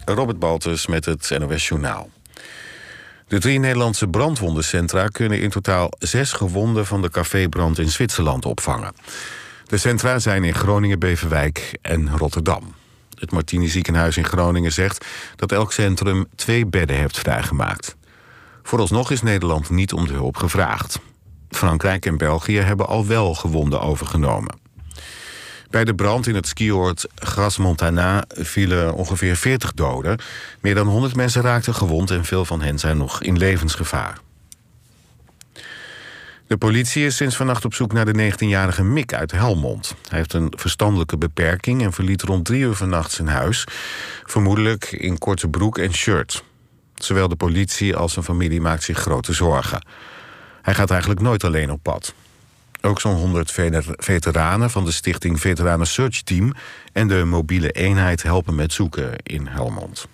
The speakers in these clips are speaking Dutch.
Robert Baltus met het NOS Journaal. De 3 Nederlandse brandwondencentra kunnen in totaal 6 gewonden van de cafébrand in Zwitserland opvangen. De centra zijn in Groningen, Beverwijk en Rotterdam. Het Martini ziekenhuis in Groningen zegt dat elk centrum 2 bedden heeft vrijgemaakt. Vooralsnog is Nederland niet om de hulp gevraagd. Frankrijk en België hebben al wel gewonden overgenomen. Bij de brand in het skioord Gras Montana vielen ongeveer 40 doden. Meer dan 100 mensen raakten gewond en veel van hen zijn nog in levensgevaar. De politie is sinds vannacht op zoek naar de 19-jarige Mick uit Helmond. Hij heeft een verstandelijke beperking en verliet rond 3 uur vannacht zijn huis. Vermoedelijk in korte broek en shirt. Zowel de politie als zijn familie maakt zich grote zorgen. Hij gaat eigenlijk nooit alleen op pad. Ook zo'n 100 veteranen van de stichting Veteranen Search Team en de mobiele eenheid helpen met zoeken in Helmond.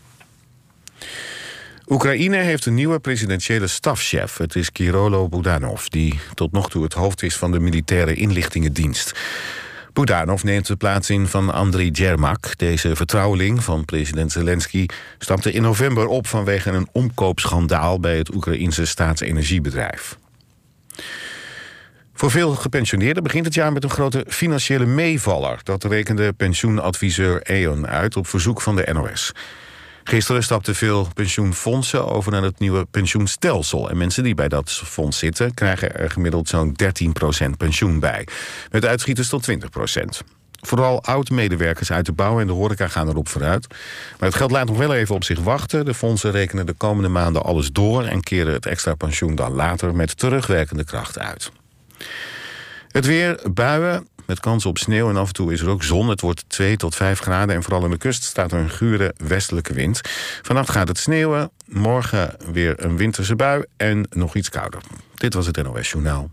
Oekraïne heeft een nieuwe presidentiële stafchef. Het is Kyrylo Budanov, die tot nog toe het hoofd is van de militaire inlichtingendienst. Budanov neemt de plaats in van Andriy Yermak. Deze vertrouweling van president Zelensky stapte in november op vanwege een omkoopschandaal bij het Oekraïense staatsenergiebedrijf. Voor veel gepensioneerden begint het jaar met een grote financiële meevaller. Dat rekende pensioenadviseur E.ON uit op verzoek van de NOS. Gisteren stapten veel pensioenfondsen over naar het nieuwe pensioenstelsel. En mensen die bij dat fonds zitten krijgen er gemiddeld zo'n 13% pensioen bij. Met uitschieters tot 20%. Vooral oud-medewerkers uit de bouw en de horeca gaan erop vooruit. Maar het geld laat nog wel even op zich wachten. De fondsen rekenen de komende maanden alles door en keren het extra pensioen dan later met terugwerkende kracht uit. Het weer, buien, met kans op sneeuw en af en toe is er ook zon. Het wordt 2 tot 5 graden en vooral aan de kust staat er een gure westelijke wind. Vannacht gaat het sneeuwen, morgen weer een winterse bui en nog iets kouder. Dit was het NOS Journaal.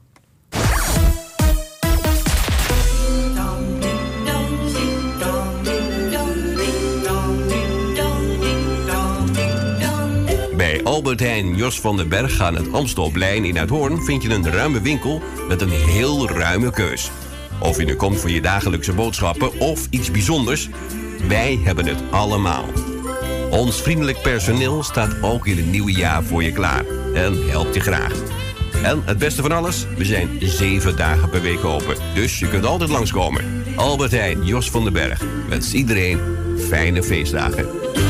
Bij Albert Heijn Jos van den Berg aan het Amstelplein in Uithoorn vind je een ruime winkel met een heel ruime keus. Of je nu komt voor je dagelijkse boodschappen of iets bijzonders, wij hebben het allemaal. Ons vriendelijk personeel staat ook in het nieuwe jaar voor je klaar en helpt je graag. En het beste van alles, we zijn 7 dagen per week open, dus je kunt altijd langskomen. Albert Heijn Jos van den Berg wens iedereen fijne feestdagen.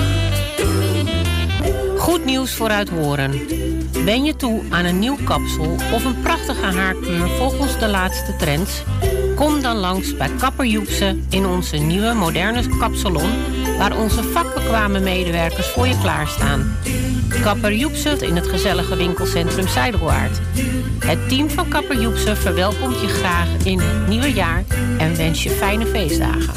Goed nieuws voor Uithoorn. Ben je toe aan een nieuw kapsel of een prachtige haarkleur volgens de laatste trends? Kom dan langs bij Kapper Joepse in onze nieuwe moderne kapsalon, waar onze vakbekwame medewerkers voor je klaarstaan. Kapper Joepse in het gezellige winkelcentrum Zijdelwaard. Het team van Kapper Joepse verwelkomt je graag in het nieuwe jaar en wens je fijne feestdagen.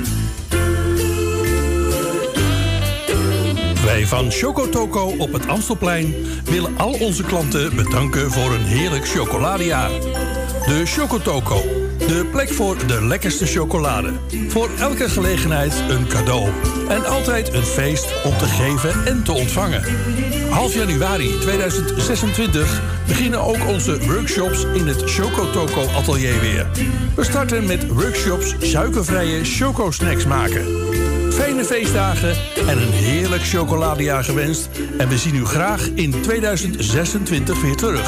Wij van Choco Toco op het Amstelplein willen al onze klanten bedanken voor een heerlijk chocoladejaar. De Choco Toco, de plek voor de lekkerste chocolade. Voor elke gelegenheid een cadeau. En altijd een feest om te geven en te ontvangen. Half januari 2026 beginnen ook onze workshops in het Choco Toco atelier weer. We starten met workshops suikervrije choco-snacks maken. Fijne feestdagen en een heerlijk chocoladejaar gewenst. En we zien u graag in 2026 weer terug.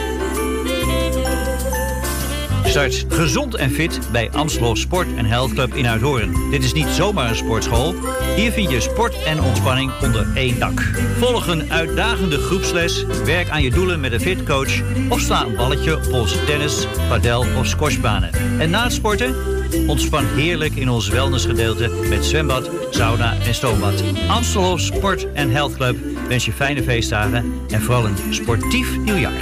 Start gezond en fit bij Amstel Sport en Health Club in Uithoorn. Dit is niet zomaar een sportschool. Hier vind je sport en ontspanning onder één dak. Volg een uitdagende groepsles, werk aan je doelen met een fit coach of sla een balletje op onze tennis, padel of squashbanen. En na het sporten, ontspan heerlijk in ons wellnessgedeelte met zwembad, sauna en stoombad. Amstel Sport en Health Club wens je fijne feestdagen en vooral een sportief nieuwjaar.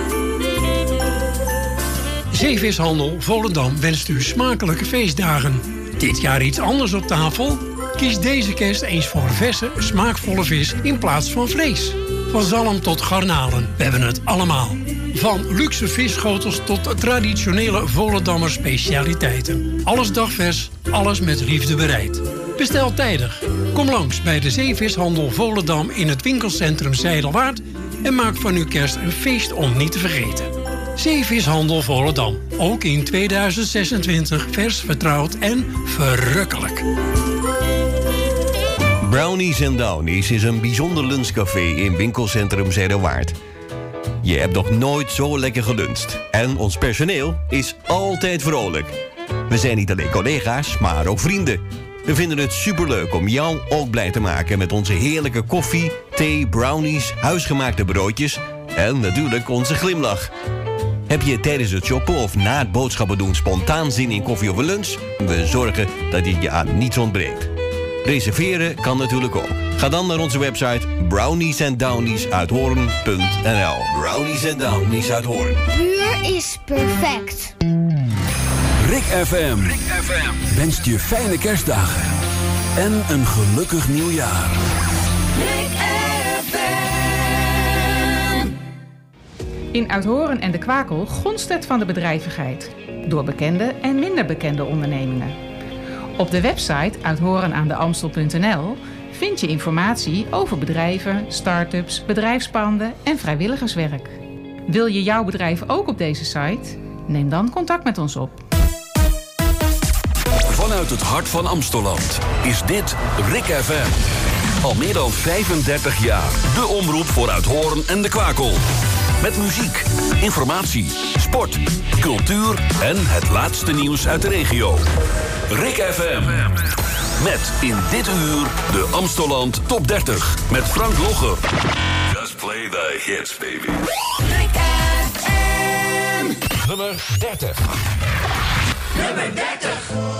Zeevishandel Volendam wenst u smakelijke feestdagen. Dit jaar iets anders op tafel? Kies deze kerst eens voor verse, smaakvolle vis in plaats van vlees. Van zalm tot garnalen, we hebben het allemaal. Van luxe visschotels tot traditionele Volendammer specialiteiten. Alles dagvers, alles met liefde bereid. Bestel tijdig. Kom langs bij de Zeevishandel Volendam in het winkelcentrum Zijdelwaard en maak van uw kerst een feest om niet te vergeten. Zeevishandel Volendam. Ook in 2026 vers, vertrouwd en verrukkelijk. Brownies & Downies is een bijzonder lunchcafé in winkelcentrum Zuiderwaard. Je hebt nog nooit zo lekker geluncht. En ons personeel is altijd vrolijk. We zijn niet alleen collega's, maar ook vrienden. We vinden het superleuk om jou ook blij te maken met onze heerlijke koffie, thee, brownies, huisgemaakte broodjes en natuurlijk onze glimlach. Heb je tijdens het shoppen of na het boodschappen doen spontaan zin in koffie of een lunch? We zorgen dat dit je aan niets ontbreekt. Reserveren kan natuurlijk ook. Ga dan naar onze website browniesanddowniesuithoorn.nl. Brownies & Downies uit Hoorn. Buur is perfect. Rick FM wenst je fijne kerstdagen en een gelukkig nieuwjaar. Rick FM. In Uithoorn en de Kwakel gonst het van de bedrijvigheid. Door bekende en minder bekende ondernemingen. Op de website uithorenaandeamstel.nl vind je informatie over bedrijven, start-ups, bedrijfspanden en vrijwilligerswerk. Wil je jouw bedrijf ook op deze site? Neem dan contact met ons op. Vanuit het hart van Amstelland is dit Rick FM. Al meer dan 35 jaar. De omroep voor Uithoorn en de Kwakel. Met muziek, informatie, sport, cultuur en het laatste nieuws uit de regio. Rick FM. Met in dit uur de Amstelland Top 30 met Frank Logger. Just play the hits, baby. Rick FM. Nummer 30. Nummer 30.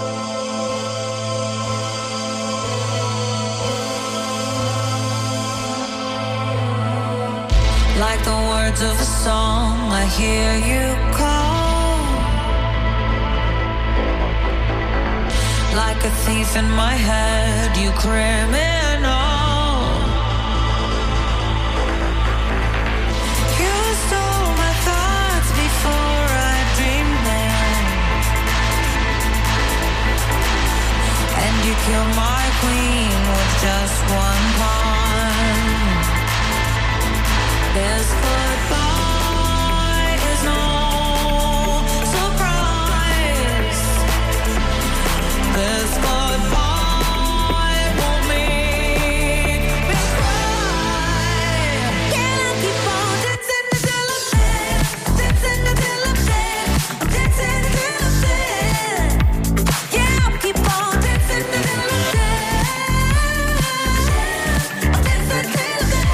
Like the words of a song, I hear you call. Like a thief in my head, you criminal. You stole my thoughts before I dreamed them. And you killed my queen with just one pawn. This goodbye is no surprise. This goodbye won't make me cry. Can I keep on dancing until I'm dead? Dancing until I'm dead. Dancing until I'm dead. Yeah, I'll keep on dancing until I'm dead. I'll dance until I'm dead.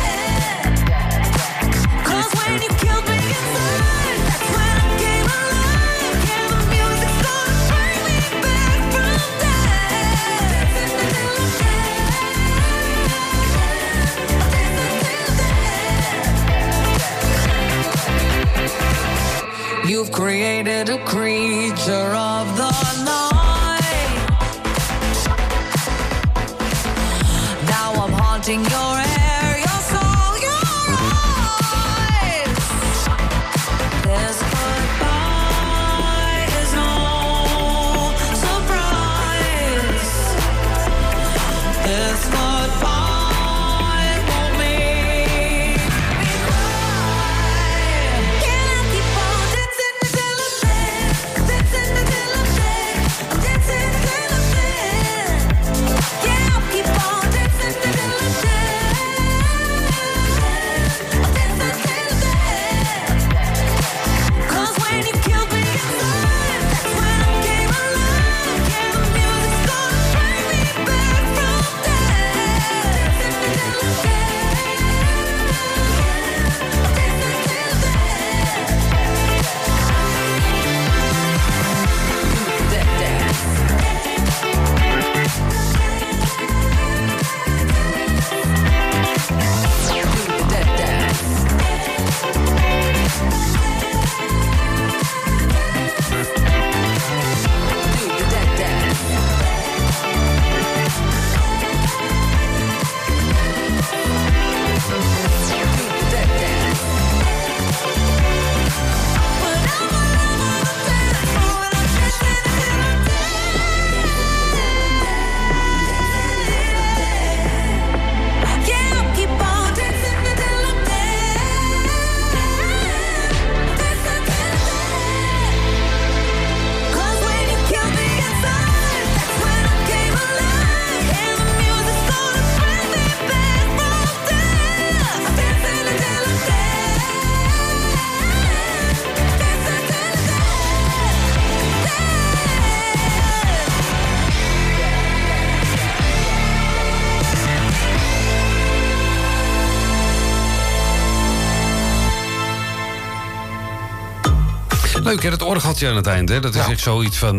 When you killed me inside, that's when I came alive. Yeah, the music started to bring me back from death. You've created a creature of the night. Now I'm haunting your air, your soul, your this goodbye is no surprise. This goodbye won't make me cry. Can I keep on dancing until I'm dead? Dancing until I'm dead. Dancing until I'm dead. Yeah, I'll keep on dancing until I'm dead. Leuk, hè, dat orgeltje aan het eind, hè? Dat is echt zoiets van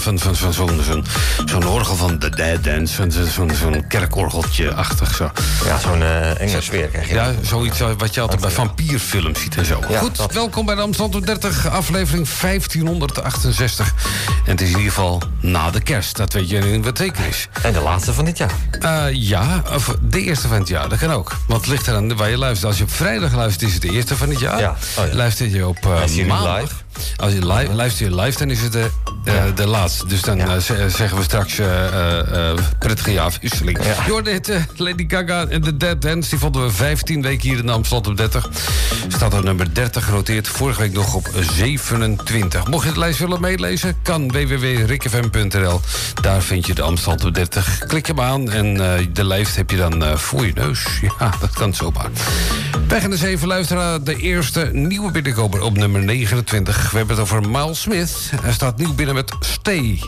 zo'n orgel van The Dead Dance. Zo'n kerkorgeltje-achtig zo. Ja, zo'n enge sfeer krijg je. Ja, zoiets wat je altijd bij vampierfilms ziet en zo. Ja, goed, welkom bij de Amsterdam 30, aflevering 1568. En het is in ieder geval na de kerst, dat weet je wat zeker is. En de laatste van dit jaar. Ja, of de eerste van het jaar, dat kan ook. Want het ligt eraan waar je luistert. Als je op vrijdag luistert, is het de eerste van het jaar. Ja. Oh, ja. Luister je op maandag. Live. Als je luister je live, dan is het de laatste. Dus dan zeggen we straks prettige jaarwisseling. Ja. Je hoorde het, Lady Gaga en The Dead Dance. Die vonden we 15 weken hier in de Amsterdam op 30. Staat op nummer 30 genoteerd. Vorige week nog op 27. Mocht je de lijst willen meelezen, kan www.rikfm.nl. Daar vind je de Amsterdam op 30. Klik hem aan en de lijst heb je dan voor je neus. Ja, dat kan zomaar. Wij gaan eens even luisteren naar de eerste nieuwe binnenkomer op nummer 29. We hebben het over Miles Smith. Hij staat nieuw binnen met Stay.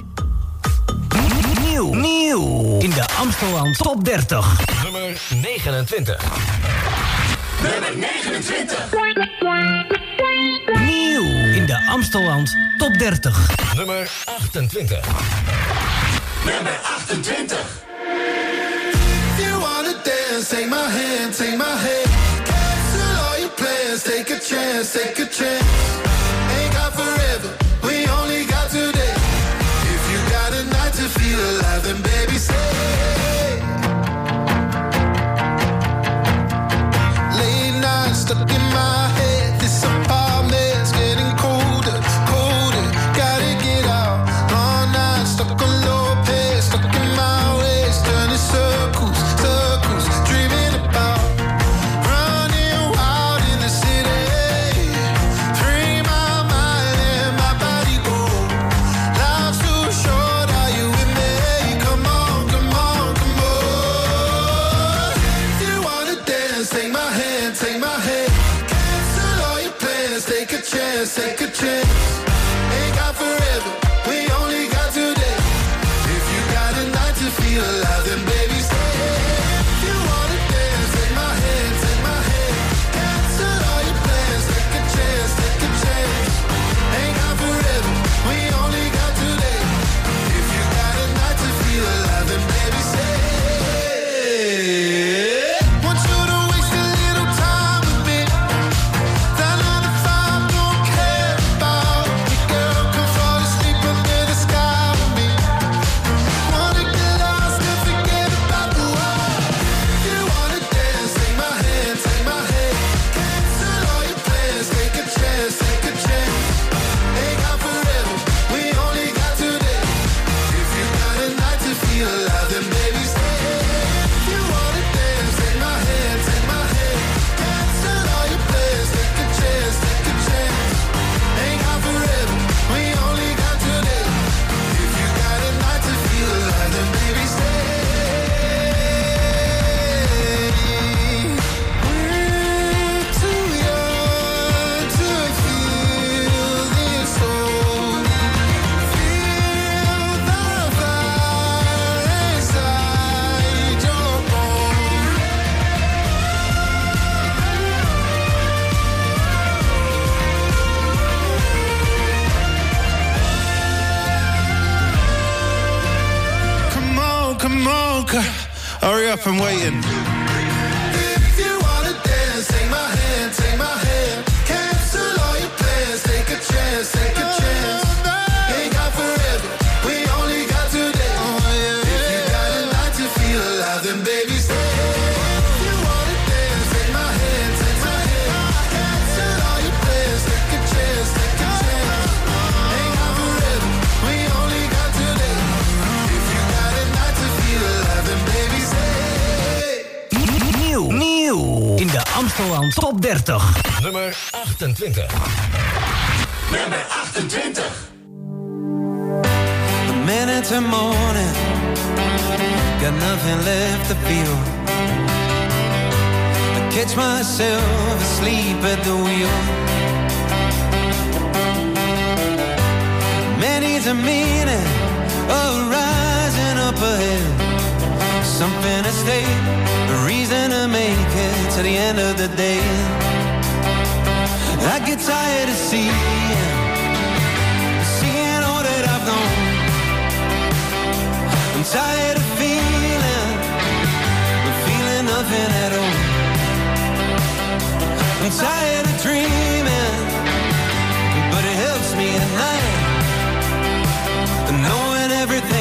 Nieuw in de Amsterdam Top 30. Nummer 29. Nummer 29. Nieuw in de Amsterdam Top 30. Nummer 28. Nummer 28. If you wanna dance, take my hand, take my hand. Cancel all your plans, take a chance, take a chance. Ain't got forever, we only got today. If you got a night to feel alive, then baby say. Late night stuck in my head, this apartment's getting colder, colder. Gotta get out, long night stuck on low pace, stuck in my ways, turning circles, circles, dreaming about running wild in the city. Free my mind and my body go. Life's too short, are you with me? Come on, come on, come on. If you wanna dance, take my hand, take my hand. Cancel all your plans, take a chance, take a chance. Ain't got forever, we only got today. If you got a night to feel alive, then baby stay. If you wanna dance, take my hand, take my hand. Cancel all your plans, take a chance, take a chance. Ain't got forever, we only got today. If you got a night to feel alive, then baby stay. Want you to waste a little time with me. That 9 to 5 don't care about me, girl. Come fall asleep under the sky with me. Wanna get lost and forget about the world. If you wanna dance, take my hand, take my hand. Cancel all your plans, take a chance, take a chance. Ain't got forever, we only got today. If you got a night to feel alive, then baby stay. If you wanna dance, take my hand, take my hand. Cancel all your plans, take a chance, take a chance. Ain't got forever, we only got today. If you got a night to feel alive, then baby stay. We're too young to feel this old. Feel the fire inside your bones. Come on, hurry up, I'm waiting. If you wanna dance, take my hand, take my hand. Cancel all your plans, take a chance, take a chance. Ain't got forever, we only got today. If you got a night to feel alive, then baby stay. If you wanna dance, take my hand, take my hand. Cancel all your plans, take a chance, take a chance. Ain't got forever, we only got today. If you got a night to feel alive, then baby stay. Nieuw in de Amsterdam Top 30. Nummer 28. Nummer 28. A minute to morning, got nothing left to feel. I catch myself asleep at the wheel. Many's a meaning of rising up ahead. Something to stay, a reason to make it to the end of the day. I get tired of seeing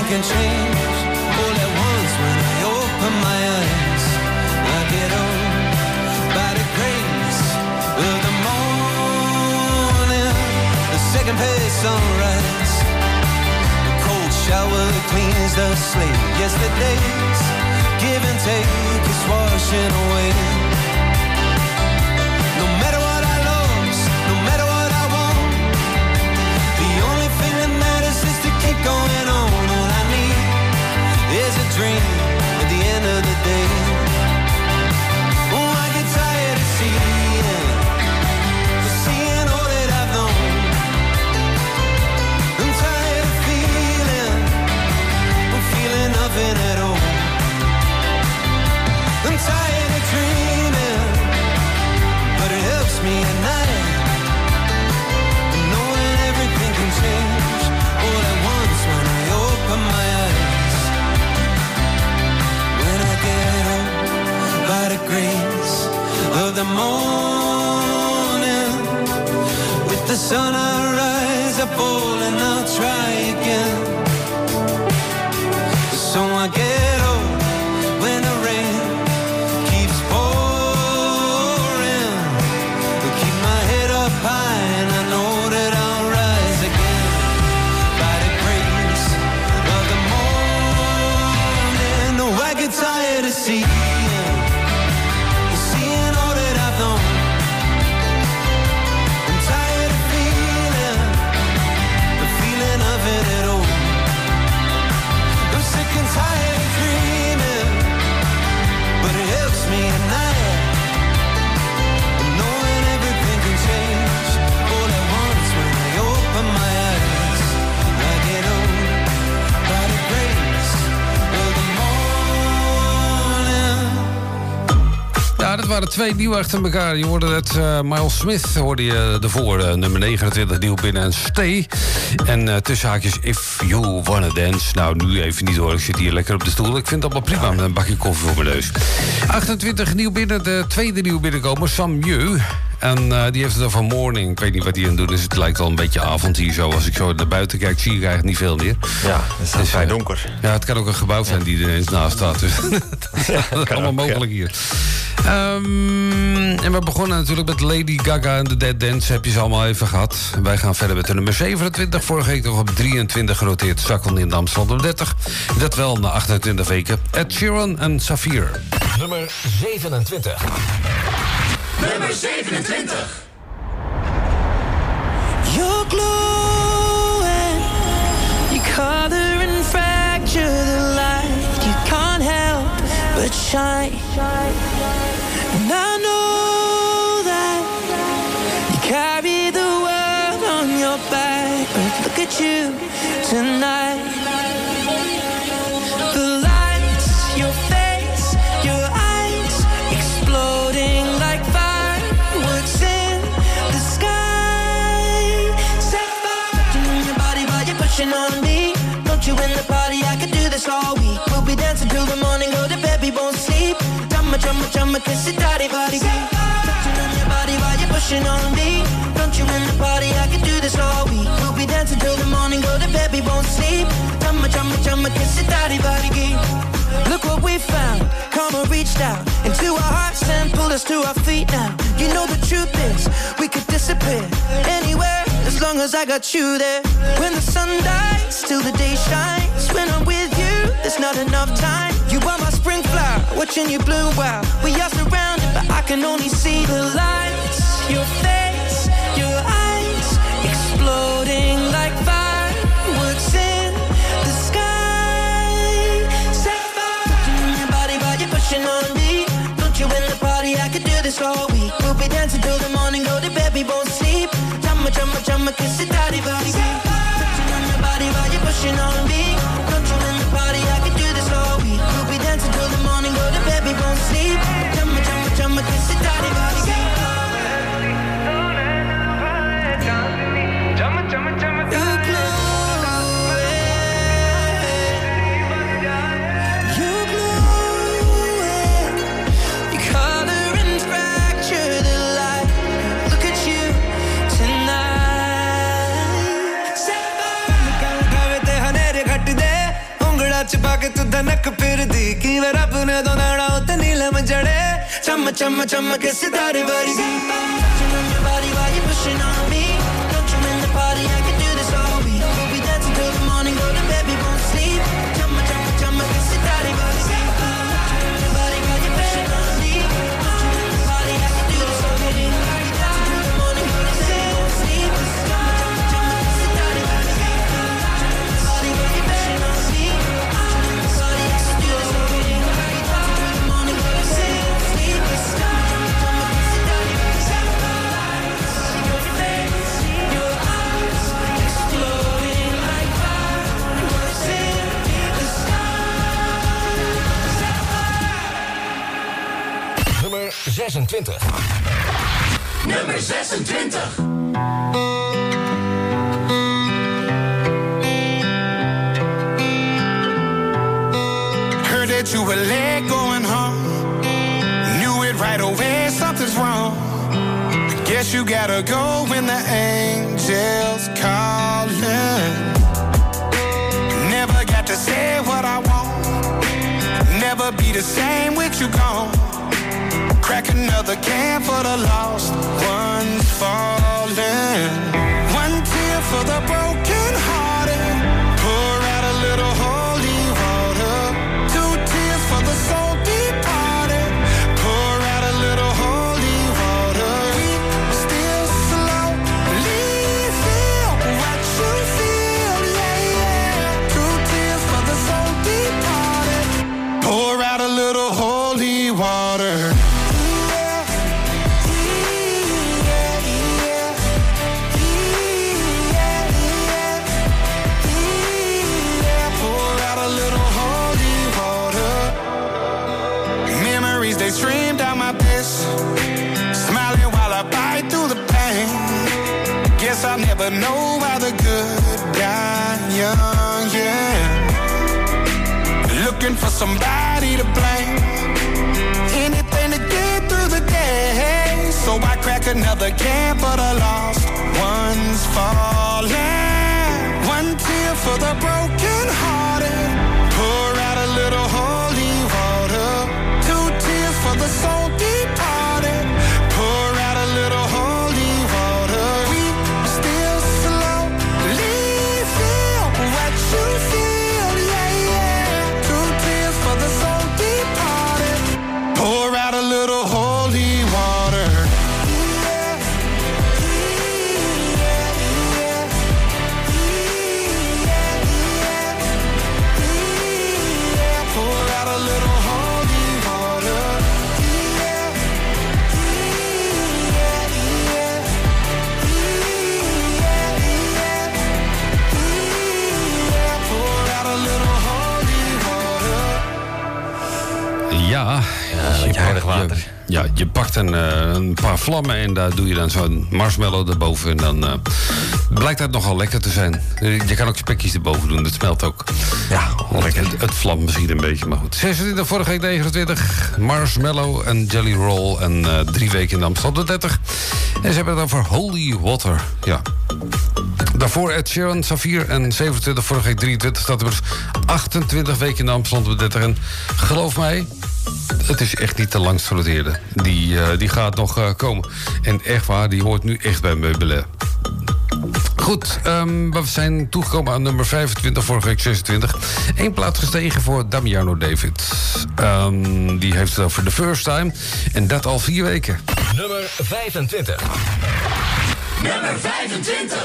can change all at once when I open my eyes. I get home by the grace of the morning, the second page sunrise. The cold shower cleans the slate. Yesterday's give and take is washing away. No matter what I lost, no matter what I want, the only thing that matters is to keep going on. All I need is a dream at the end of the day. Oh, I get tired of seeing all that I've known. I'm tired of feeling nothing at all. I'm tired of dreaming, but it helps me at night, knowing everything can change all at once when I open my eyes. When I get up by the grace of the morning, with the sun I rise, I fall and I'll try again. So I get up when the rain keeps pouring, keep my head up high and I know that I'll rise again by the grace of the morning. No, I get tired of seeing all that I've known. I'm tired of the feeling of it at all. I'm sick and tired of dreaming, but it helps me at night, knowing everything can change all at once when I open my eyes. I get home by the grace of the morning. Ja, dat waren twee nieuwe achter elkaar. Je hoorde het, Miles Smith hoorde je ervoor. Nummer 29 nieuw binnen en Stay. En tussen haakjes If You Wanna Dance. Nou, nu even niet hoor, ik zit hier lekker op de stoel. Ik vind het allemaal prima met een bakje koffie voor mijn neus. 28 nieuw binnen, de tweede nieuw binnenkomer, Sam Mieu. En die heeft het over Morning. Ik weet niet wat hij aan het doen is. Het lijkt wel een beetje avond hier zo. Als ik zo naar buiten kijk, zie ik eigenlijk niet veel meer. Ja, het is vrij donker. Ja, het kan ook een gebouw zijn die er ineens naast staat. Dus dat is allemaal mogelijk hier. En we begonnen natuurlijk met Lady Gaga en The Dead Dance. Heb je ze allemaal even gehad. Wij gaan verder met de nummer 27. Vorige week nog op 23 genoteerd. Zakkelde in de Amsterdam op 30. Dat wel na 28 weken. Ed Sheeran en Safir. Nummer 27. Nummer 27. You're glowing, you color and fracture the light. You can't help but shine. And I know that you carry the world on your back, but look at you tonight. The lights, your face, your eyes, exploding like fireworks in the sky. Set fire to your body while you're pushing on me. Don't you in the party, I could do this all week. We'll be dancing till the morning, go to bed, we won't sleep. Drumma, kiss it, daddy, body. Touching on your body while you're pushing on me. Don't you in the party, I could do this all week. We'll be dancing till the morning, go to bed, we won't sleep. Drumma, kiss it, daddy, body. Look what we found, karma reached out into our hearts and pulled us to our feet now. You know the truth is, we could disappear anywhere as long as I got you there. When the sun dies, till the day shines. When I'm with you, there's not enough time. You are my spring flower, watching you bloom wild. We are surrounded, but I can only see the lights. Your face, your eyes, exploding like fireworks in the sky. Set fire to your body while you're pushing on me. Don't you in the party, I could do this all week. We'll be dancing till the morning, go to bed, we won't sleep. Drumma, kiss it, daddy, body. Touching on your body while you're pushing on me. Don't you in the party, I could do this all week. We'll be dancing till the morning, go to bed, we won't sleep. Drumma, kiss it, daddy, body. You're glowing, you're glowing. You color and fracture the light. Look at you tonight. Set fire. chama, chama, chama, que se dare bari. Touching on your body while you're pushing on me. Don't you in the party, I can do this all week. We'll be dancing till the morning, go to bed, we won't sleep. Chama, chama, chama, que se dare bari. Touching on your body while you're pushing on me. Don't you in the party, I can do this all week. We'll be dancing till the morning, go to bed, we won't sleep. Chama, chama, chama, que se dare bari. Body while you're pushing on me. Don't you in the party, I can do this all week. We'll be dancing till the morning, go to bed, we won't sleep. Chama, chama, que se dare bari. Your face, your eyes, exploding like fireworks in the sky. Nummer 26. Nummer 26. Heard that you were late going home. Knew it right away, something's wrong. Guess you gotta go when the angels calling. Never got to say what I want. Never be the same with you gone. Crack another can for the lost ones falling. One tear for the broken hearted. Pour out a little holy water. Two tears for the soul departed. Pour out a little holy water. We still slowly feel what you feel, yeah, yeah. Two tears for the soul departed. Pour out a little holy water. They stream down my face, smiling while I bite through the pain. Guess I'll never know why the good die young, yeah. Looking for somebody to blame, anything to get through the day. So I crack another can for the lost ones falling. One tear for the broken hearted. Pour out a little holy water. For the soul departed, pour out a little holy water. We still slowly feel what you feel, yeah, yeah. Two tears for the soul departed, pour out a little holy water. Pour out a little holy water. Ja, je pakt een paar vlammen en daar doe je dan zo'n marshmallow erboven. En dan blijkt dat nogal lekker te zijn. Je kan ook spekjes erboven doen, dat smelt ook. Ja, lekker. Het vlamt misschien een beetje, maar goed. 26, vorige week 29, marshmallow en jelly roll. En 3 weken in de Amsterdam 30. En ze hebben het over holy water. Ja. Daarvoor Ed Sheeran, Safir en 27, vorige week 23. Staat er dus 28 weken in de Amsterdam 30. En geloof mij, het is echt niet de langst genoteerde. Die gaat nog komen. En echt waar, die hoort nu echt bij Meubilair. Goed, we zijn toegekomen aan nummer 25, vorige week 26. 1 plaat gestegen voor Damiano David. Die heeft het over The First Time. En dat al 4 weken. Nummer 25. Nummer 25.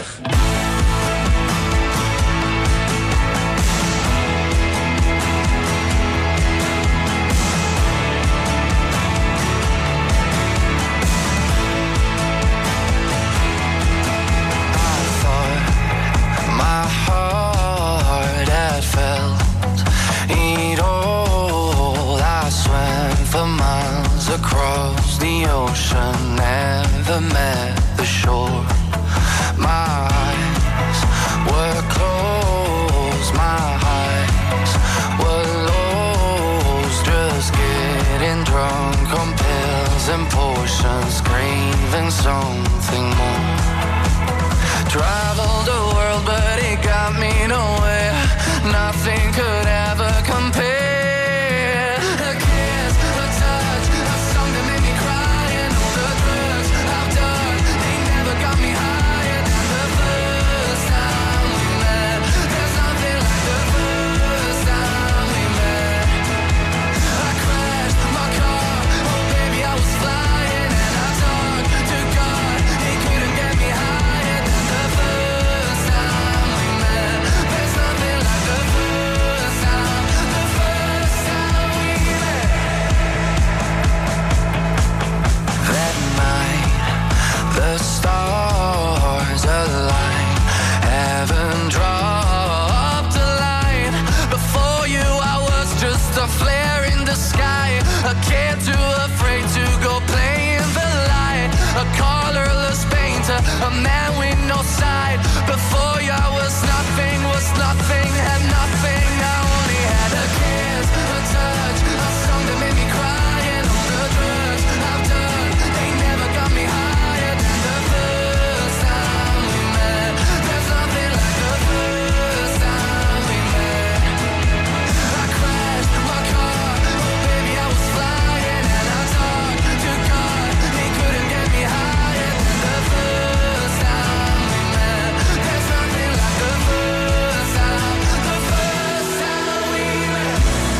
My heart had felt it all. I swam for miles across the ocean, never met the shore. My eyes were closed, my eyes were lost, just getting drunk on pills and potions, craving something more. Traveled the world, but it got me nowhere. Nothing could ever compare. A kiss, a touch, a song that made A kid too afraid to go play in the light. A colorless painter, a man with no sight. Before you I was nothing, had nothing. I only had a kiss, a touch, a song that made me cry. And all the drugs I've done, they never got me higher than the first time we met. There's nothing like the first time we met. I crashed my car, oh baby I was flying. And I talked to God, he couldn't get me higher than the first time we met. There's nothing like the first time we met.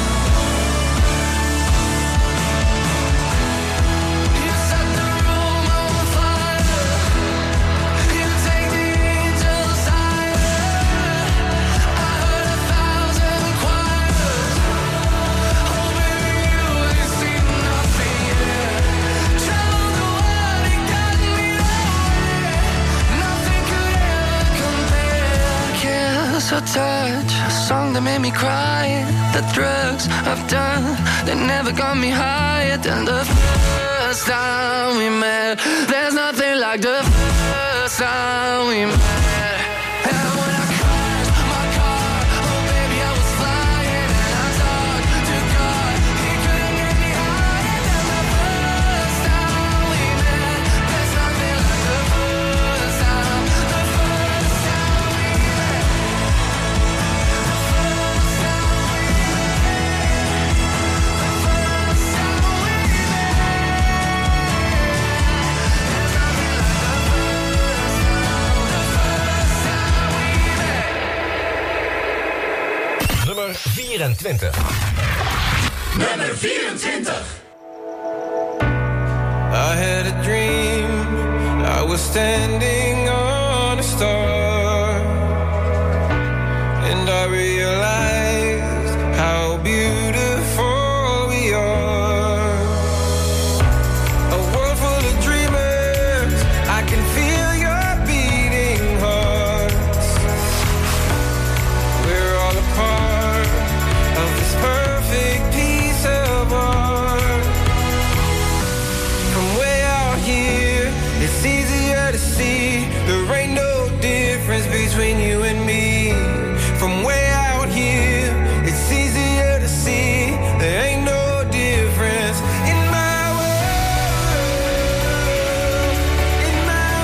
You set the room on fire, you take the angels higher. I heard 1,000 choirs, oh baby you ain't seen nothing yet. Traveled the world and got me nowhere, nothing could ever compare. A kiss, a touch, a song that made me cry. The drugs I've done, they never got me higher than the first time we met. There's nothing like the first time we met. And when I crashed my car, oh baby I was flying. And I talked to God, he couldn't get me higher than the first time we met. There's nothing like the first time we met. Nummer 24. Nummer 24. I had a dream, I was standing on a star, and I realized how beautiful we are. A world full of dreamers, I can feel your beating hearts. We're all a part of this perfect piece of art. From way out here, it's easier to see there ain't no difference between you and me. From way out here, it's easier to see there ain't no difference in my world, in my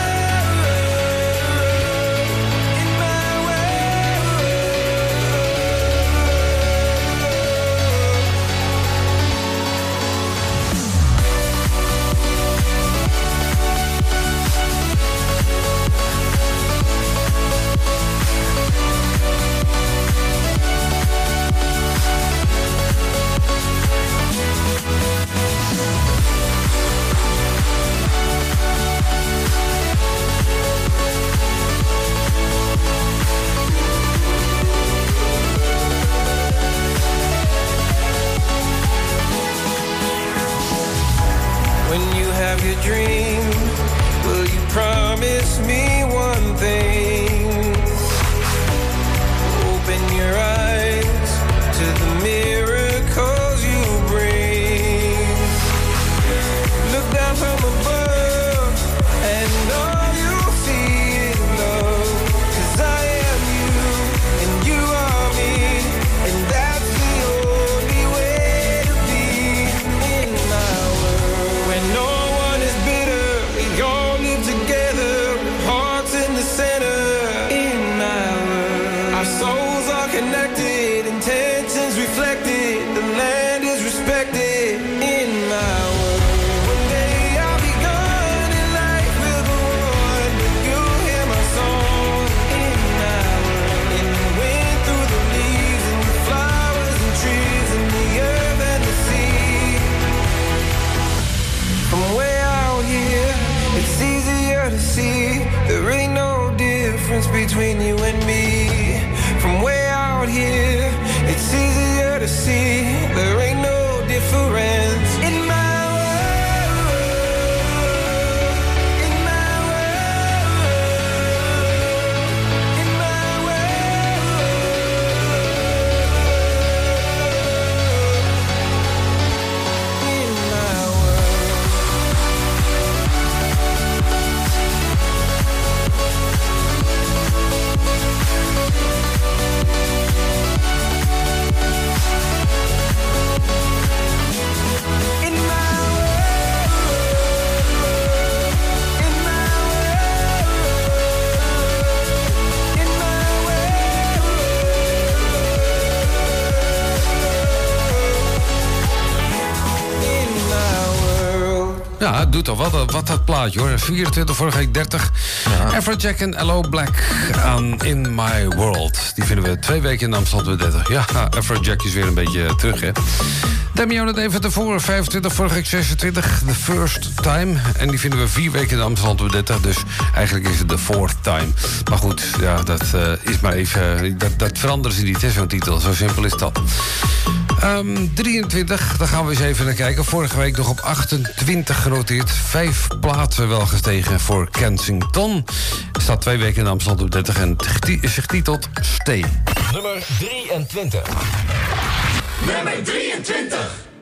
world, in my When you have your dream, will you promise me one thing? Open your eyes to the miracles you bring. Look down from above and all you'll see is love. 'Cause I am you and you are me, and that's the only way to be in my world. When no one is bitter, we all live together, hearts in the center. In my world, our souls are connected, intentions reflected, the land is respected. In my world, one day I'll be gone and life will go on, but you'll hear my song. In my world, in the wind, through the leaves, and the flowers and trees, and the earth and the sea. From way out here, it's easier to see there ain't no difference between you and me. From way out here, it's easier to see there ain't no difference in my world, in my world, in my world. Ja, het doet al wat dat plaatje hoor. 24, vorige week 30. Ja. Afrojack en Hello Black aan In My World. Die vinden we 2 weken in Amsterdam 30. Ja, Afrojack is weer een beetje terug, hè. Demi had het even tevoren, 25, vorige week 26. The First Time. En die vinden we 4 weken in Amsterdam 30. Dus eigenlijk is het de fourth time. Maar goed, ja, dat is maar even... Dat veranderen ze niet, hè, zo'n titel. Zo simpel is dat. 23, daar gaan we eens even naar kijken. Vorige week nog op 28 genoteerd. 5 plaatsen wel gestegen voor Kensington. Staat 2 weken in Amsterdam 30 en is getiteld Stay. Nummer 23. Nummer 23.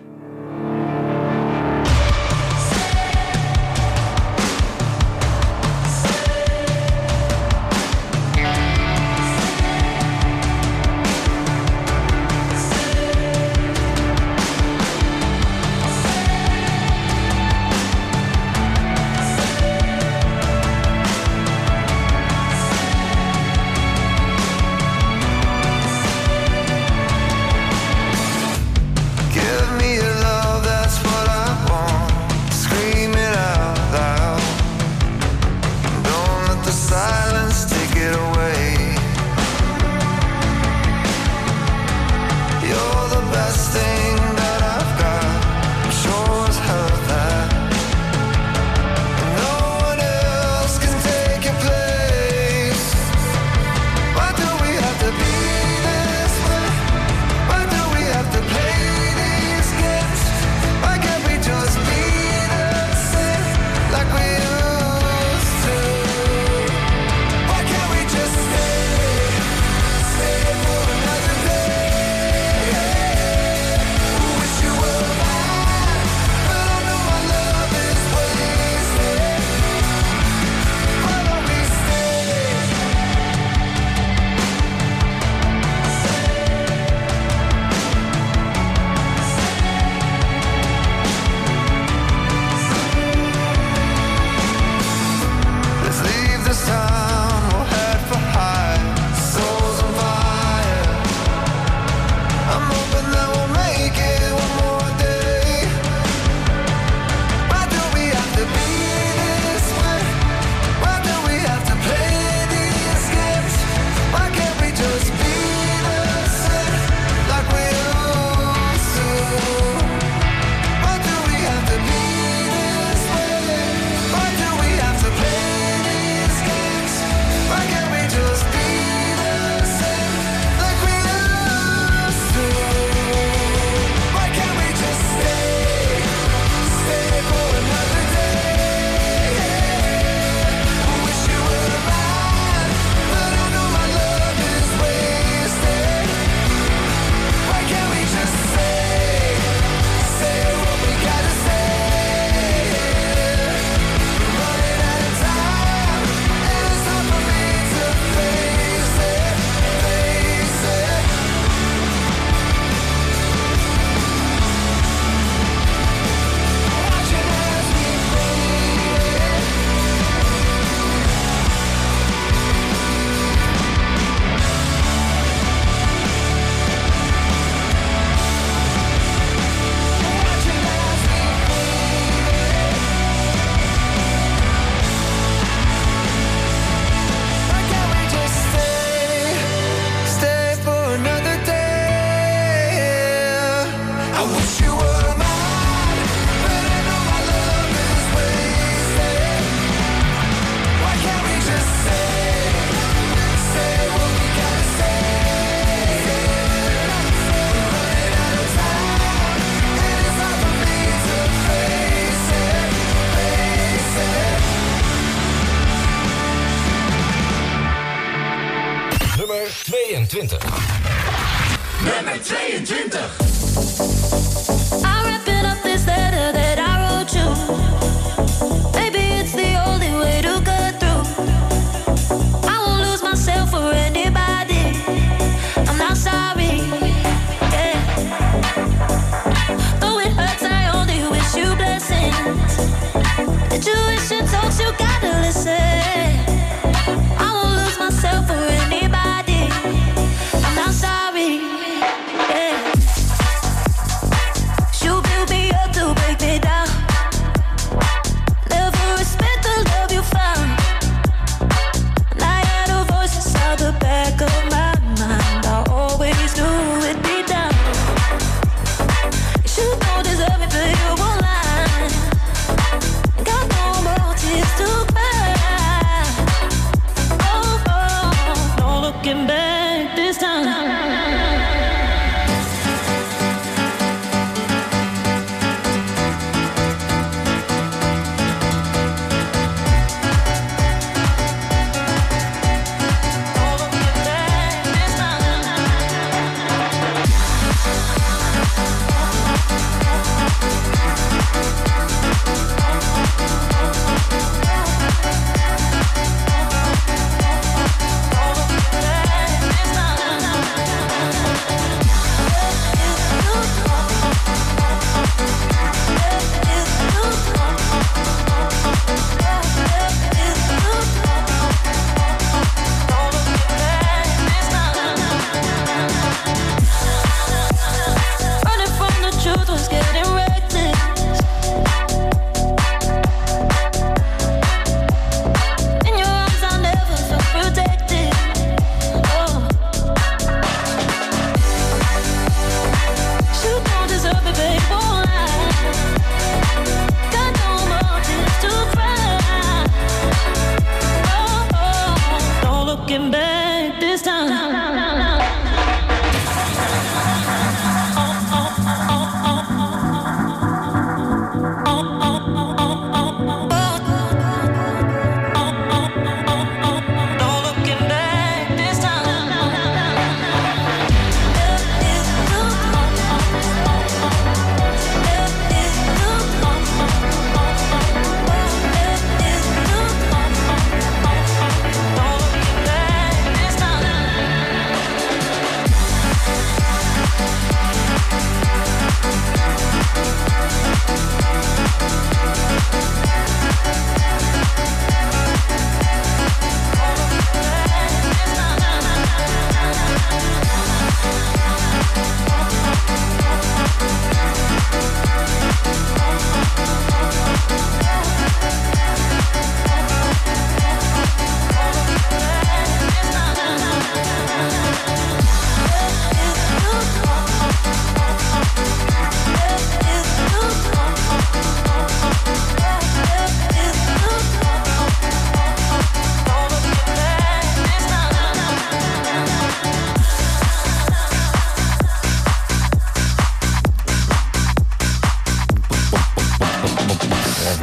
Nummer 22. Nummer 22. I'm wrapping up this letter that I wrote you. Maybe it's the only way to get through. I won't lose myself for anybody. I'm not sorry. Yeah. Though it hurts, I only wish you blessings. The tuition talks, you gotta listen. I won't lose myself for anybody. I'm not sorry. Yeah.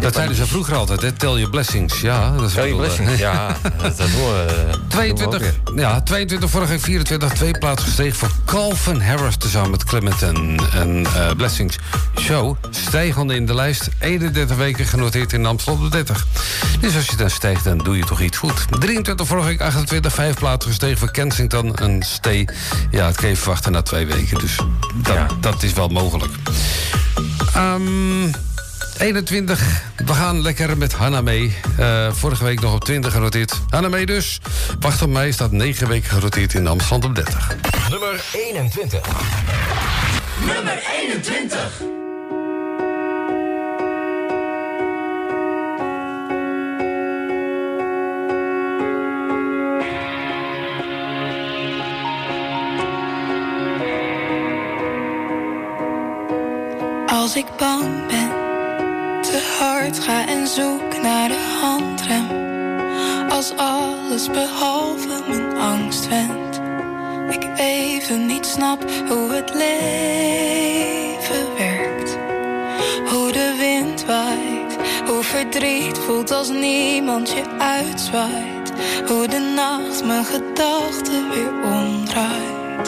Dat zeiden ze vroeger altijd, hè? Tell your blessings. Ja, dat is Tell your wel, blessings, ja. Dat doen we. 22 vorige week 24, 2 plaats gestegen voor Calvin Harris tezamen met Clement en Blessings Show. Stijgende in de lijst, 31 weken genoteerd in Amsterdam op 30. Dus als je dan stijgt, dan doe je toch iets goed. 23 vorige week 28, 5 plaatsen gestegen voor Kensington en Stay. Ja, het kan je verwachten na 2 weken, dus dat is wel mogelijk. 21, we gaan lekker met Hannah mee. Vorige week nog op 20 genoteerd. Hannah mee dus. Wacht op mij, staat 9 weken genoteerd in Amsterdam op 30. Nummer 21. Nummer 21. Als ik bang ben, te hard ga en zoek naar de handrem. Als alles behalve mijn angst wendt. Ik even niet snap hoe het leven werkt. Hoe de wind waait, hoe verdriet voelt als niemand je uitzwaait. Hoe de nacht mijn gedachten weer omdraait.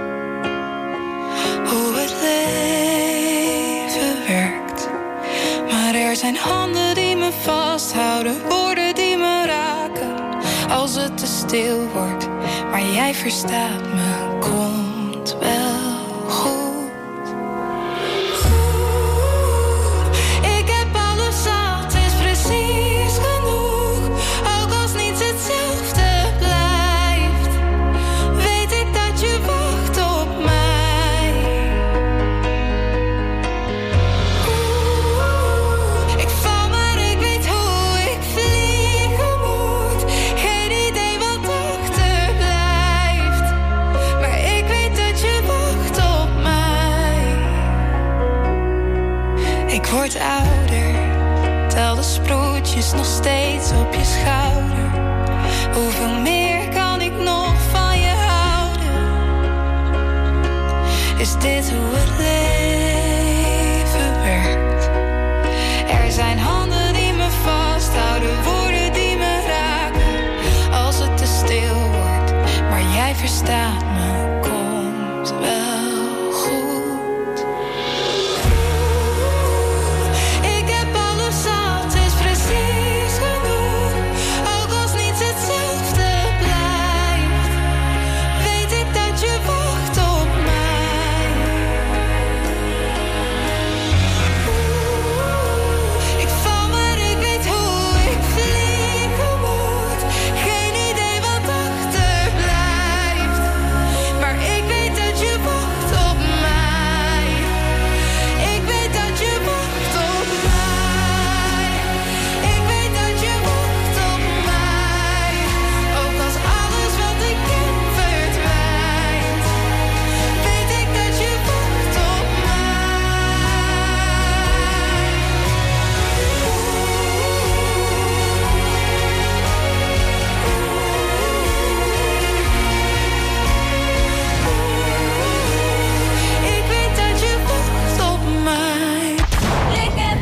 Hoe het leven werkt. Maar er zijn handen die me vasthouden, woorden die me raken. Als het te stil wordt, maar jij verstaat me, komt wel goed. Ik heb alles zat, is precies genoeg. Ook als niets hetzelfde blijft, weet ik dat je wacht op mij. Ik val, maar ik weet hoe ik vliegen moet. Geen idee wat achterblijft, maar ik weet dat je wacht op mij. Ik word ouder, tel de sproetjes nog steeds op je schouder. Hoeveel meer kan ik nog van je houden? Is dit hoe het leven werkt? Er zijn handen die me vasthouden, woorden die me raken. Als het te stil wordt, maar jij verstaat me, komt wel goed. Ik heb alles zat, is precies genoeg. Ook als niets hetzelfde blijft, weet ik dat je wacht op mij. Ik val, maar ik weet hoe ik vliegen moet. Geen idee wat achterblijft, maar ik weet dat je wacht op mij. Ik weet dat je wacht op mij. Ik weet dat je wacht op mij. Ook als alles wat ik ken verdwijnt, weet ik dat je wacht op mij. Ik weet dat je wacht op mij. Ik heb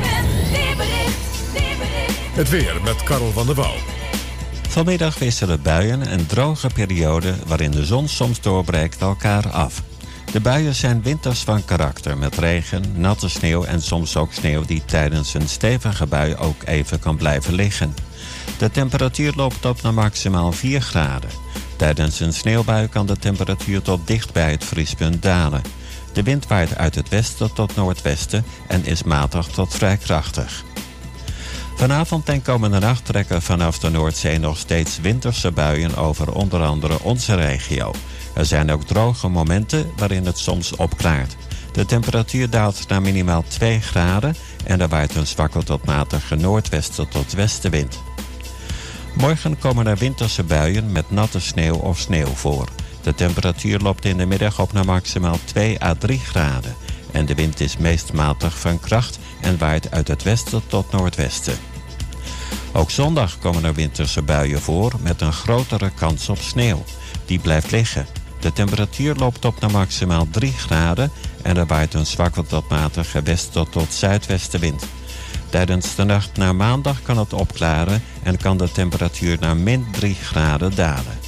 Het weer met Karel van der Wouw. Vanmiddag wisselen buien en droge perioden waarin de zon soms doorbreekt elkaar af. De buien zijn winters van karakter met regen, natte sneeuw en soms ook sneeuw die tijdens een stevige bui ook even kan blijven liggen. De temperatuur loopt op naar maximaal 4 graden. Tijdens een sneeuwbui kan de temperatuur tot dicht bij het vriespunt dalen. De wind waait uit het westen tot noordwesten en is matig tot vrij krachtig. Vanavond en komende nacht trekken vanaf de Noordzee nog steeds winterse buien over onder andere onze regio. Er zijn ook droge momenten waarin het soms opklaart. De temperatuur daalt naar minimaal 2 graden en er waait een zwakke tot matige noordwesten tot westenwind. Morgen komen er winterse buien met natte sneeuw of sneeuw voor. De temperatuur loopt in de middag op naar maximaal 2 à 3 graden. En de wind is meest matig van kracht en waait uit het westen tot noordwesten. Ook zondag komen er winterse buien voor met een grotere kans op sneeuw. Die blijft liggen. De temperatuur loopt op naar maximaal 3 graden en er waait een zwakke tot matige west- tot zuidwestenwind. Tijdens de nacht naar maandag kan het opklaren en kan de temperatuur naar -3 graden dalen.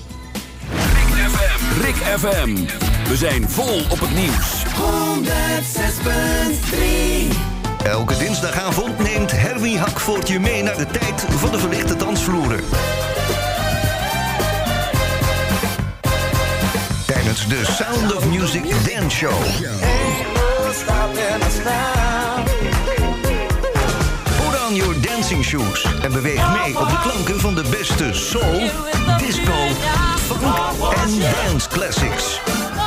Rick FM. We zijn vol op het nieuws. 106.3. Elke dinsdagavond neemt Herbie Hakvoort je mee naar de tijd van de verlichte dansvloeren. Tijdens de Sound of Music Dance Show. Put on your dancing shoes en beweeg mee op de klanken van de beste soul, disco, funk en dance classics.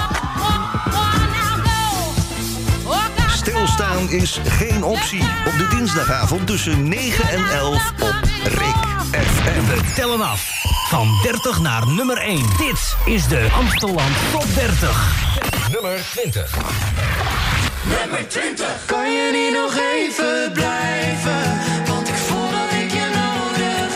Stilstaan is geen optie op de dinsdagavond tussen 9 en 11 op Rick FM. We tellen af van 30 naar nummer 1. Dit is de Amstelland Top 30. Nummer 20. Nummer 20. Kan je niet nog even blijven? Want ik voel dat ik je nodig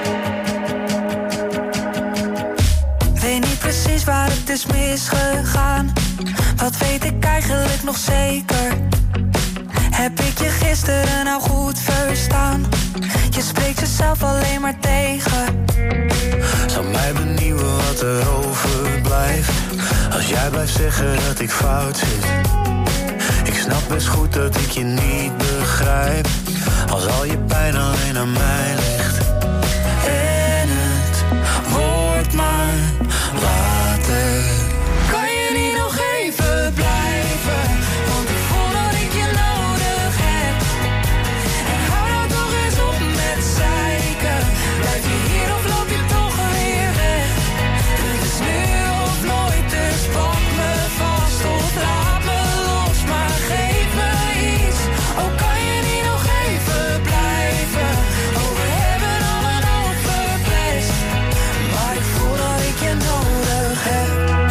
heb. Weet niet precies waar het is misgegaan. Wat weet ik eigenlijk nog zeker? Heb ik je gisteren nou goed verstaan? Je spreekt jezelf alleen maar tegen. Zou mij benieuwen wat er overblijft. Als jij blijft zeggen dat ik fout zit. Ik snap best goed dat ik je niet begrijp. Als al je pijn alleen aan mij ligt. En het wordt maar later. Kan je niet nog even blijven? Want ik voel dat ik je nodig heb. En hou nou toch eens op met zeiken. Blijf je hier of loop je toch weer weg? Het is nu of nooit, dus pak me vast of laat me los. Maar geef me iets. Oh, kan je niet nog even blijven? Oh, we hebben al een hoop verpest. Maar ik voel dat ik je nodig heb.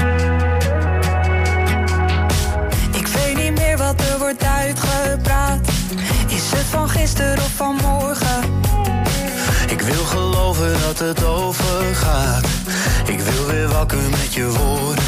Ik weet niet meer wat er wordt uitgepraat. Is het van gisteren of van morgen? Ik wil geloven dat het overgaat. Ik wil weer wakker met je woorden.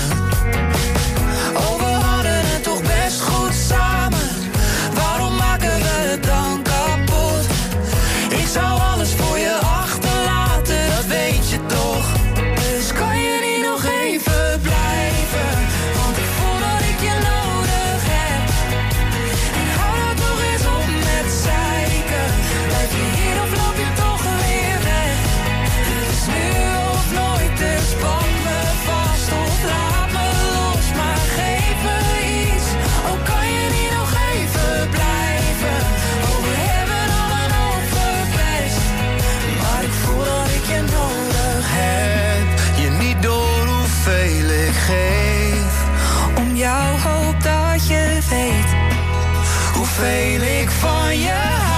Oh, we hadden het toch best goed samen. Waarom maken we het dan kapot? Ik zou alles voor je achterlaten, dat weet je toch. Dus kan je niet nog even blijven? Want ik voel dat ik je nodig heb. En hou nou toch eens op met zeiken. Blijf je hier of loop je toch weer weg? Het is nu of nooit, dus pak me vast of laat me los. Maar geef me iets. Oh, kan je niet nog even blijven? Oh, we hebben al een hoop verpest. Maar ik voel dat ik je nodig heb. Je niet door hoeveel ik geef. Om jou hoop dat je weet hoeveel ik van je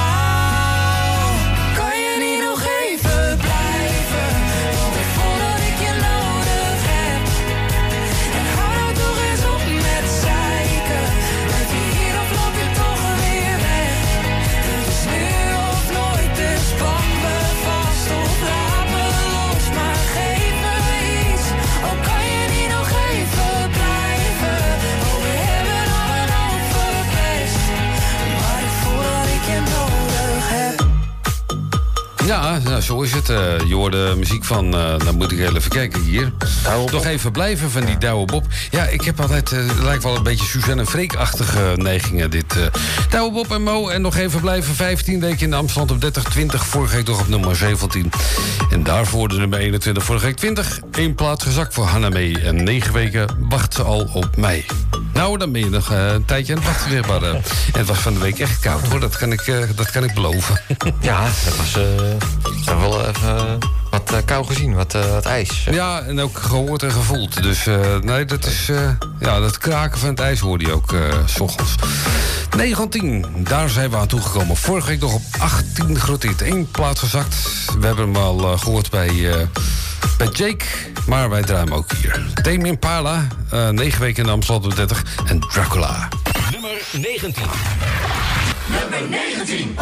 hou. Kan je niet nog even blijven? Want ik voel dat ik je nodig heb. En hou nou toch eens op met zeiken. Blijf je hier of loop je toch weer weg? Het is nu of nooit, dus pak me vast of laat me los. Maar geef me iets. Oh, kan je niet nog even blijven? Oh, we hebben al een hoop verpest. Maar ik voel dat ik je nodig heb. Ja, nou, zo is het. Je hoorde muziek van, dan moet ik heel even kijken hier. Nog even blijven van die Douwe Bob. Ja, ik heb altijd, het lijkt wel een beetje Suzanne en Freek-achtige neigingen, dit. Douwe Bob en Mo, en nog even blijven. 15 weken in de Amsterdam op 30, 20. Vorige week nog op nummer 17. En daarvoor de nummer 21, vorige week 20. 1 plaats gezakt voor Hannah-Mee. En 9 weken wacht ze al op mij. Nou, dan ben je nog een tijdje aan het wachten weer. Maar het was van de week echt koud, hoor. Dat kan ik beloven. Ja, dat was wel even wat kou gezien, wat ijs. Ja, en ook gehoord en gevoeld. Dus nee, dat is... ja, dat kraken van het ijs hoorde je ook 's ochtends. 19, daar zijn we aan toegekomen. Vorige week nog op 18 genoteerd. 1 plaats gezakt. We hebben hem al gehoord bij Jake. Maar wij draaien hem ook hier. Tame Impala, 9 weken in Amsterdam op 30. En Dracula. Nummer 19. Nummer 19.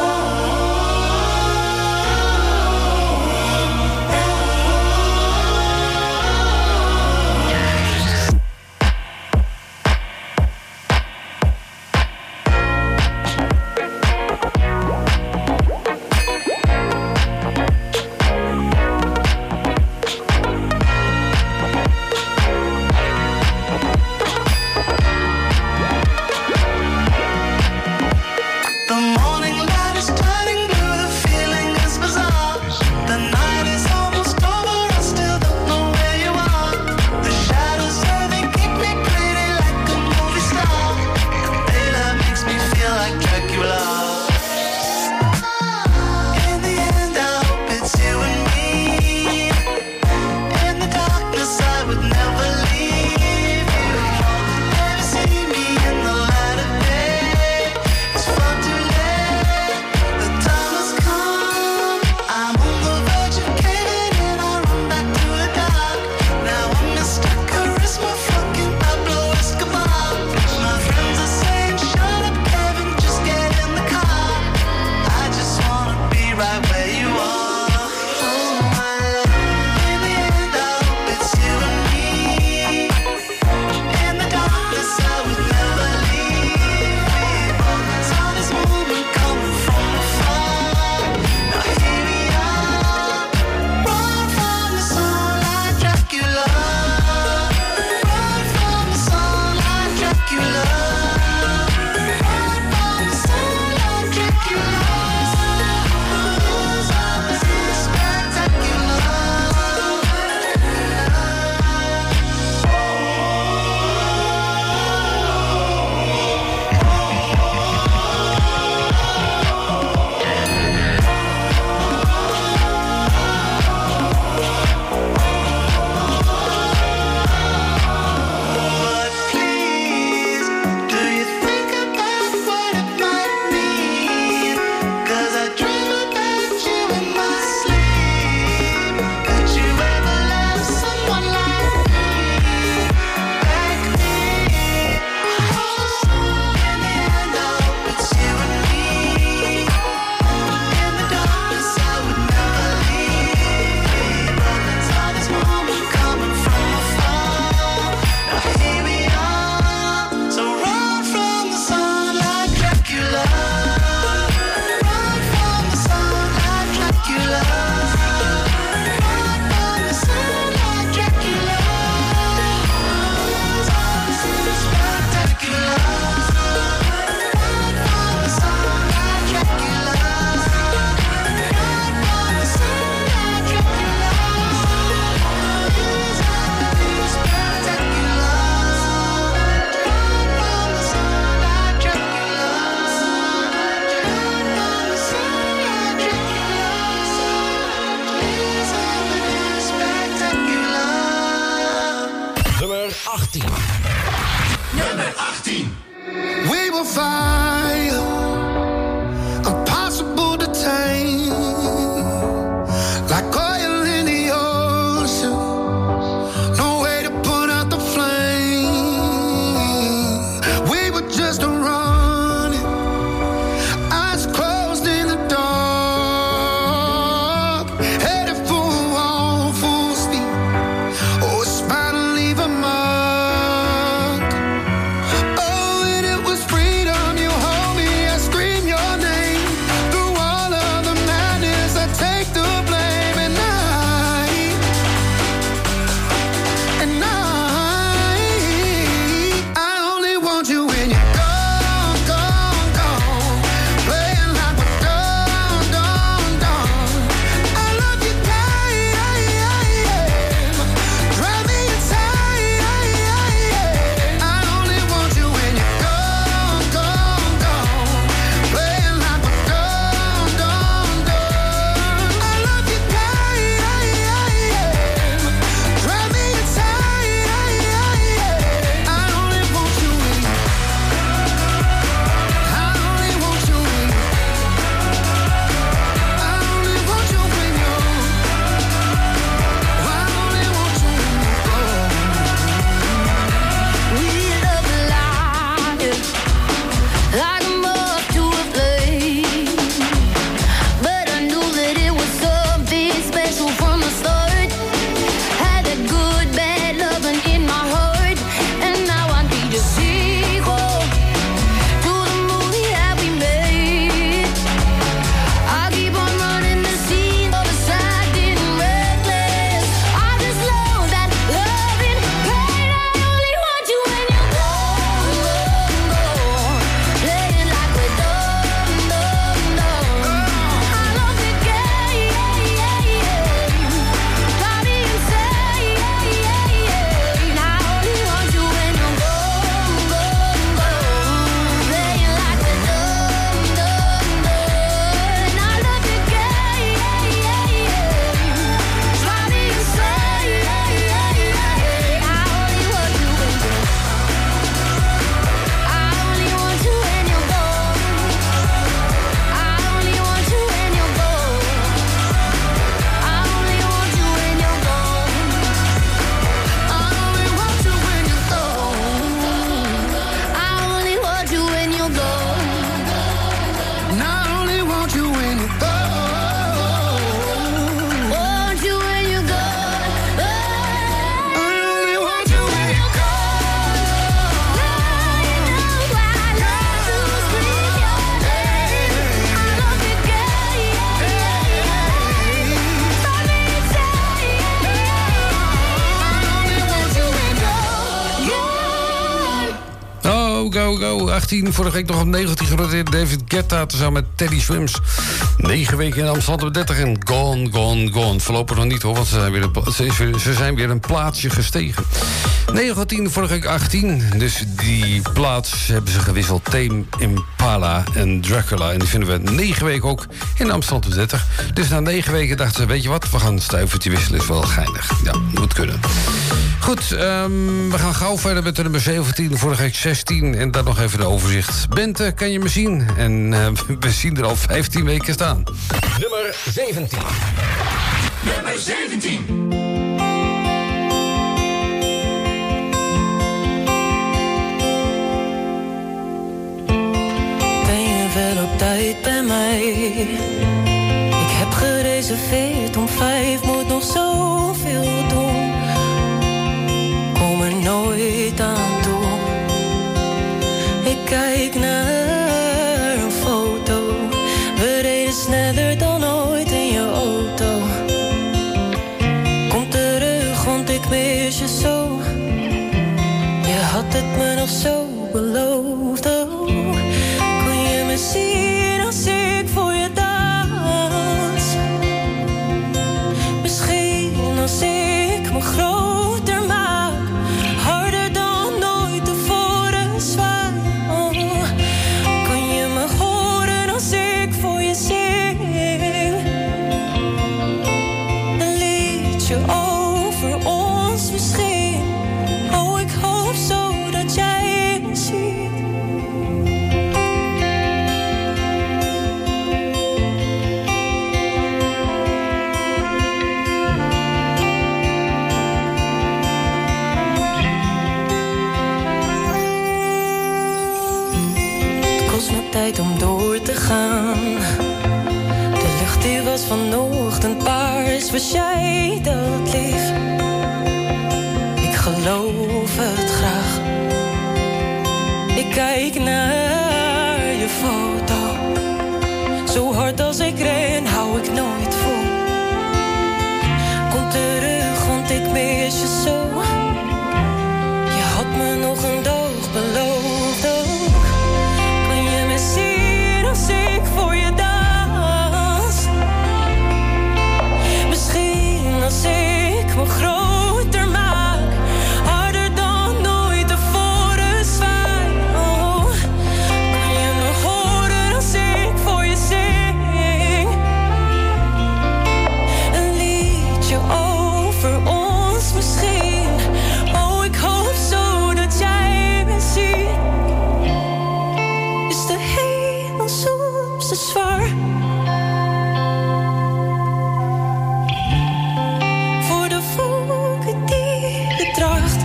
18. Vorige week nog op 19 genoteerd. David Guetta tezamen met Teddy Swims. 9 weken in Amsterdam op 30 en Gone, Gone, Gone. Voorlopig nog niet hoor, want ze zijn weer een plaatsje gestegen. 19 vorige week 18. Dus die plaats hebben ze gewisseld. Tame Impala en Dracula. En die vinden we 9 weken ook in Amsterdam op 30. Dus na 9 weken dachten ze, weet je wat, we gaan een stuivertje wisselen. Is wel geinig. Ja, moet kunnen. Goed, we gaan gauw verder met de nummer 17. Vorige week 16. En dan nog even de overzicht. Bente, kan je me zien? En we zien er al 15 weken staan. Nummer 17. Nummer 17. Ben je wel op tijd bij mij? Ik heb gereserveerd om 5, moet nog zoveel doen. Kom er nooit aan toe. Ik kijk naar een foto. We reden sneller dan ooit in je auto. Kom terug, want ik mis je zo. Je had het me nog zo beloofd. Oh, kon je me zien als ik voor je dans? Misschien als ik me groter maak, harder dan ooit tevoren zwaar. Oh, kan je me horen als ik voor je zing? Een liedje over ons misschien. Oh, ik hoop zo dat jij me ziet. Het kost me tijd om door te gaan. De lucht die was vanochtend paars. Was jij dat lief? Ik geloof het graag. Ik kijk naar je foto. Zo hard als ik ren, hou ik nooit vol. Kom terug, want ik mis je zo. Je had me nog een dag beloofd ook. Kan je me zien als ik voor je dans? Misschien als ik me groter maak, harder dan ooit tevoren zwaar. Oh, kan je me horen als ik voor je zing? Een liedje over ons misschien. Oh, ik hoop zo dat jij me ziet. Is de hemel soms te zwaar? Voor de wolken die je draagt.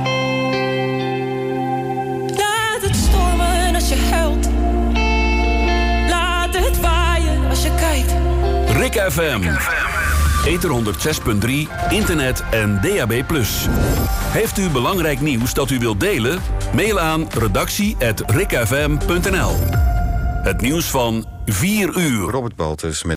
Laat het stormen als je huilt. Laat het waaien als je kijkt. Rik FM. Ether 106.3, internet en DAB+. Heeft u belangrijk nieuws dat u wilt delen? Mail aan redactie@rikfm.nl. Het nieuws van 4 uur. Robert Baltus met